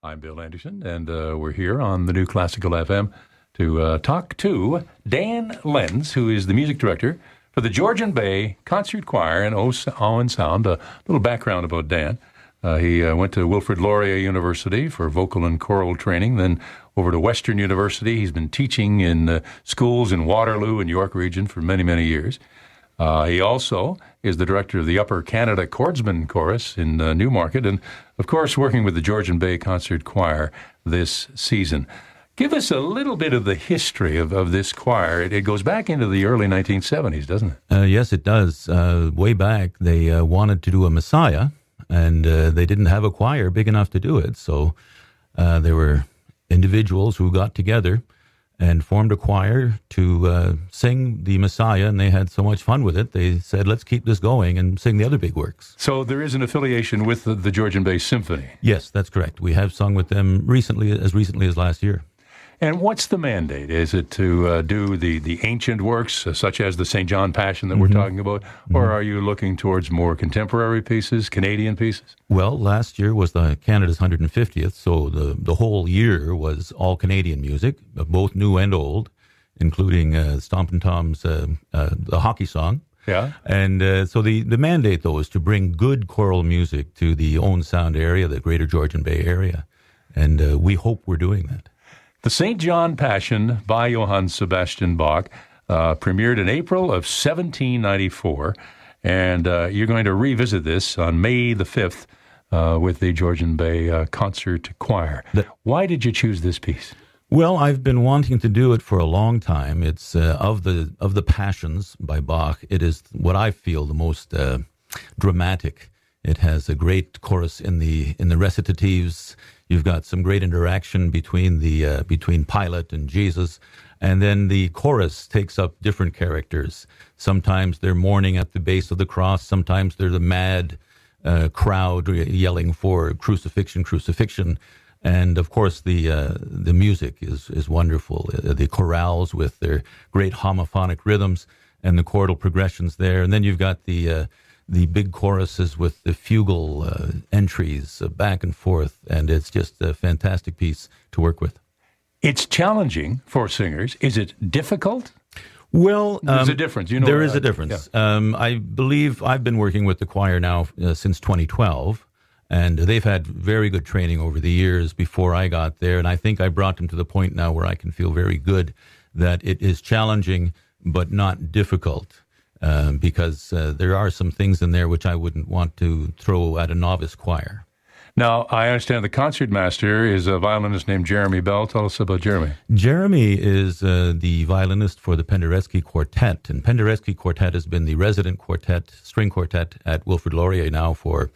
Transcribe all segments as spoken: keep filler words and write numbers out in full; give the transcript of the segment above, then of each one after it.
I'm Bill Anderson, and uh, we're here on the New Classical F M to uh, talk to Dan Lenz, who is the music director for the Georgian Bay Concert Choir and Owen Sound. A little background about Dan. Uh, he uh, went to Wilfrid Laurier University for vocal and choral training, then over to Western University. He's been teaching in uh, schools in Waterloo and York region for many, many years. Uh, he also is the director of the Upper Canada Chordsmen Chorus in uh, Newmarket, and, of course, working with the Georgian Bay Concert Choir this season. Give us a little bit of the history of, of this choir. It, it goes back into the early nineteen seventies, doesn't it? Uh, yes, it does. Uh, way back, they uh, wanted to do a Messiah, and uh, they didn't have a choir big enough to do it, so uh, there were individuals who got together and formed a choir to uh, sing the Messiah, and they had so much fun with it, they said, let's keep this going and sing the other big works. So there is an affiliation with the, the Georgian Bay Symphony? Yes, that's correct. We have sung with them recently, as recently as last year. And what's the mandate? Is it to uh, do the, the ancient works, uh, such as the Saint John Passion that mm-hmm. we're talking about, mm-hmm. or are you looking towards more contemporary pieces, Canadian pieces? Well, last year was the Canada's one hundred fiftieth, so the, the whole year was all Canadian music, both new and old, including uh, Stompin' Tom's uh, uh, The Hockey Song. Yeah. And uh, so the, the mandate, though, is to bring good choral music to the Owen Sound area, the greater Georgian Bay area, and uh, we hope we're doing that. The Saint John Passion by Johann Sebastian Bach uh, premiered in April of seventeen ninety-four, and uh, you're going to revisit this on May the fifth uh, with the Georgian Bay uh, Concert Choir. The, Why did you choose this piece? Well, I've been wanting to do it for a long time. It's uh, of the of the Passions by Bach. It is what I feel the most uh, dramatic. It has a great chorus in the in the recitatives. You've got some great interaction between the uh, between Pilate and Jesus, and then the chorus takes up different characters. Sometimes they're mourning at the base of the cross. Sometimes they're the mad uh, crowd yelling for crucifixion, crucifixion. And of course, the uh, the music is is wonderful. The chorales with their great homophonic rhythms and the chordal progressions there, and then you've got the uh, the big choruses with the fugal uh, entries uh, back and forth, and it's just a fantastic piece to work with. It's challenging for singers. Is it difficult? Well, there's um, a difference. You know, there is uh, a difference. Yeah. Um, I believe I've been working with the choir now uh, since twenty twelve, and they've had very good training over the years before I got there, and I think I brought them to the point now where I can feel very good that it is challenging but not difficult. Um, because uh, there are some things in there which I wouldn't want to throw at a novice choir. Now, I understand the concertmaster is a violinist named Jeremy Bell. Tell us about Jeremy. Jeremy is uh, the violinist for the Penderecki Quartet, and Penderecki Quartet has been the resident quartet, string quartet at Wilfrid Laurier now for,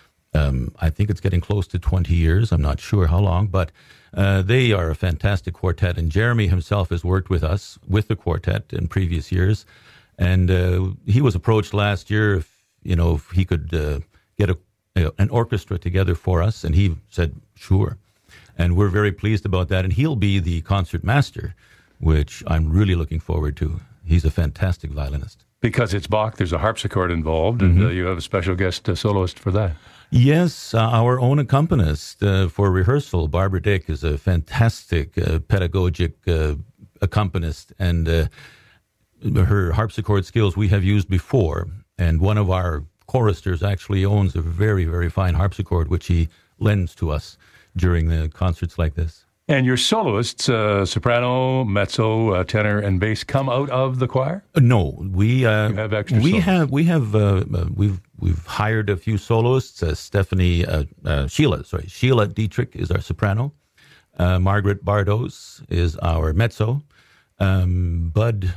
um, I think it's getting close to twenty years. I'm not sure how long, but uh, they are a fantastic quartet, and Jeremy himself has worked with us, with the quartet in previous years. And uh, he was approached last year if, you know, if he could uh, get a, a, an orchestra together for us, and he said, sure. And we're very pleased about that. And he'll be the concert master, which I'm really looking forward to. He's a fantastic violinist. Because it's Bach, there's a harpsichord involved, Mm-hmm. and uh, you have a special guest uh, soloist for that. Yes, uh, our own accompanist uh, for rehearsal, Barbara Dick, is a fantastic uh, pedagogic uh, accompanist, and uh, her harpsichord skills we have used before, and one of our choristers actually owns a very, very fine harpsichord, which he lends to us during the concerts like this. And your soloists, uh, soprano, mezzo, uh, tenor, and bass, come out of the choir? Uh, no, we uh, you have extra. We soloists. have we have uh, uh, we've we've hired a few soloists. Uh, Stephanie uh, uh, Sheila, sorry, Sheila Dietrich is our soprano. Uh, Margaret Bardos is our mezzo. Um, Bud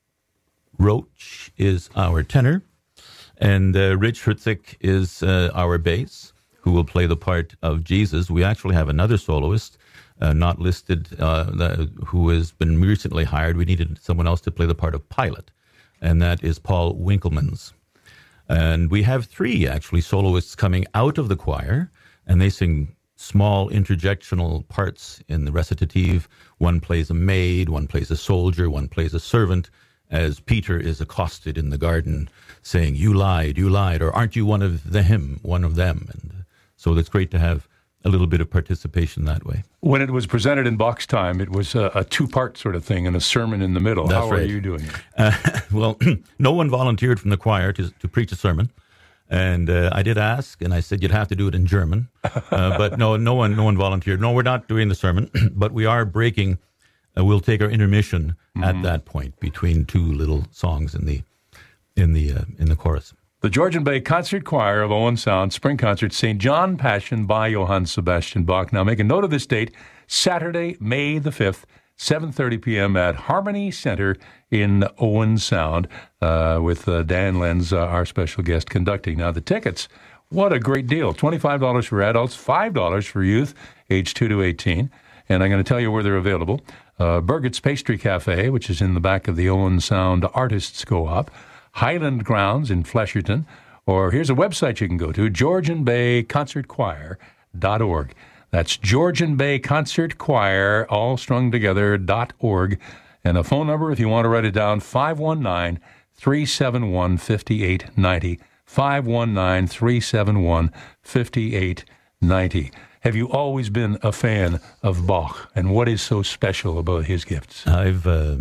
Roach is our tenor, and uh, Rich Hertzik is uh, our bass, who will play the part of Jesus. We actually have another soloist, uh, not listed, uh, that, who has been recently hired. We needed someone else to play the part of Pilate, and that is Paul Winkelmans. And we have three, actually, soloists coming out of the choir, and they sing small interjectional parts in the recitative. One plays a maid, one plays a soldier, one plays a servant, as Peter is accosted in the garden saying, "You lied, you lied," or "Aren't you one of them, one of them?" And so it's great to have a little bit of participation that way. When it was presented in Bach's time, it was a, a two-part sort of thing and a sermon in the middle. That's How right. are you doing it? Uh, well, no one volunteered from the choir to, to preach a sermon. And uh, I did ask, and I said you'd have to do it in German, uh, but no, no one, no one volunteered. No, we're not doing the sermon, but we are breaking. Uh, we'll take our intermission mm-hmm. at that point between two little songs in the in the uh, in the chorus. The Georgian Bay Concert Choir of Owen Sound Spring Concert, Saint John Passion by Johann Sebastian Bach. Now, make a note of this date: Saturday, May the fifth. seven thirty p.m. at Harmony Center in Owen Sound uh, with uh, Dan Lenz, uh, our special guest, conducting. Now, the tickets, what a great deal. twenty-five dollars for adults, five dollars for youth, age two to eighteen. And I'm going to tell you where they're available. Uh, Burgett's Pastry Cafe, which is in the back of the Owen Sound Artists Co-op. Highland Grounds in Flesherton. Or here's a website you can go to, Georgian Bay Concert Choir dot org. That's Georgian Bay Concert Choir, all strung together, dot org. And a phone number, if you want to write it down, five one nine, three seven one, five eight nine zero. five one nine, three seven one, five eight nine zero. Have you always been a fan of Bach? And what is so special about his gifts? I've, uh,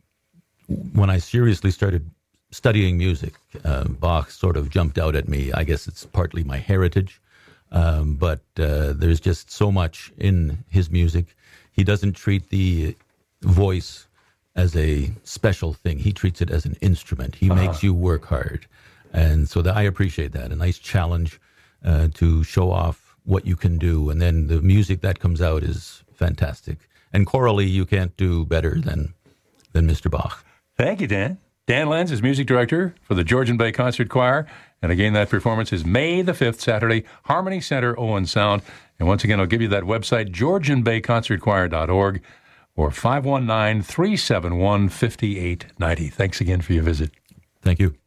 when I seriously started studying music, uh, Bach sort of jumped out at me. I guess it's partly my heritage. Um, but uh, there's just so much in his music. He doesn't treat the voice as a special thing. He treats it as an instrument. He uh-huh. makes you work hard. And so that, I appreciate that. A nice challenge uh, to show off what you can do. And then the music that comes out is fantastic. And chorally, you can't do better than, than Mister Bach. Thank you, Dan. Dan Lenz is music director for the Georgian Bay Concert Choir. And again, that performance is May the fifth, Saturday, Harmony Center, Owen Sound. And once again, I'll give you that website, Georgian Bay Concert Choir dot org or five one nine, three seven one, five eight nine zero. Thanks again for your visit. Thank you.